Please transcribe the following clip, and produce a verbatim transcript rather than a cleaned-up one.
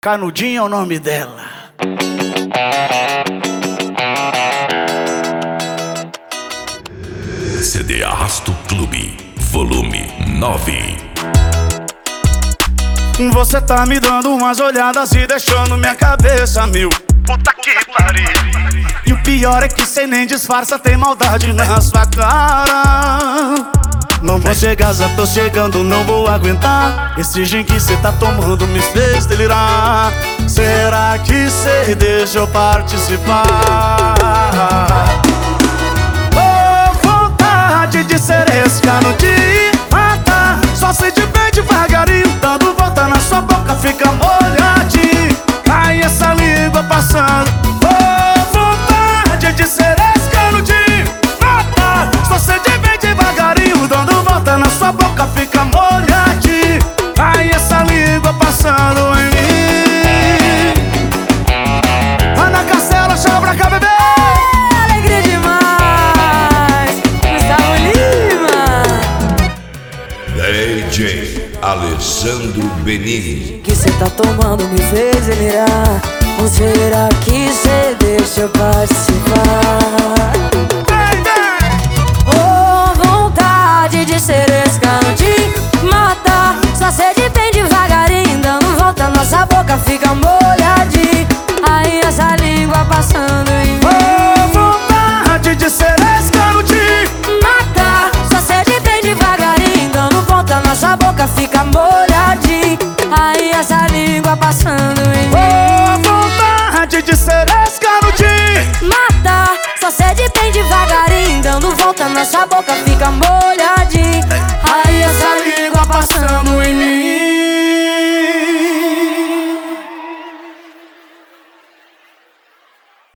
Canudinho é o nome dela. C D Arrasto Clube, volume nove. Você tá me dando umas olhadas e deixando minha cabeça mil. Puta que pariu. E o pior é que cê nem disfarça, tem maldade na sua cara. Não vou chegar, já tô chegando, não vou aguentar. Esse gin que cê tá tomando me fez delirar. Será que cê deixa eu participar? Oh, vontade de ser esse canudinho, mata. Só se de bem devagarinho, dando volta na sua boca, fica molhadinho. Ai, essa língua passando. Oh, vontade de ser esse canudinho, mata. Só se de bem devagarinho, dando volta na sua boca, fica molhadinho. Ai, essa língua passando em mim. Ana Castela, chama pra cá, bebê. Alegria demais, Gustavo Lima. D J Alessandro Benini. Que cê tá tomando me fez delirar. Ou será que cê deixa eu participar? Oh, vontade de ser esse canudinho, mata. Só sede bem devagarinho, dando volta, nossa boca fica molhadinha. Aí essa língua passando em mim. Oh, vontade de ser esse canudinho, Mata, só sede bem devagarinho, dando volta, nossa boca fica molhadinha. Aí essa língua passando em mim. oh, vontade de ser esse canudinho. Mata, só sede bem devagarinho, dando volta, nossa boca fica molhadinha.